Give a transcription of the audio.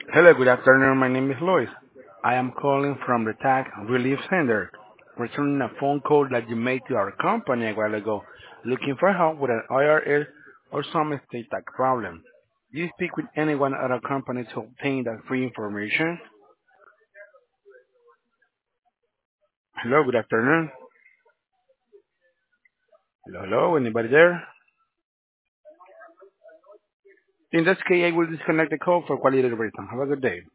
Hello, good afternoon. My name is Lois. I am calling from the Tax Relief Center, returning a phone call that you made to our company a while ago, looking for help with an IRS or some estate tax problem. Do you speak with anyone at our company to obtain that free information? Hello, good afternoon. Hello, anybody there? In this case, I will disconnect the call for quality reason. Have a good day.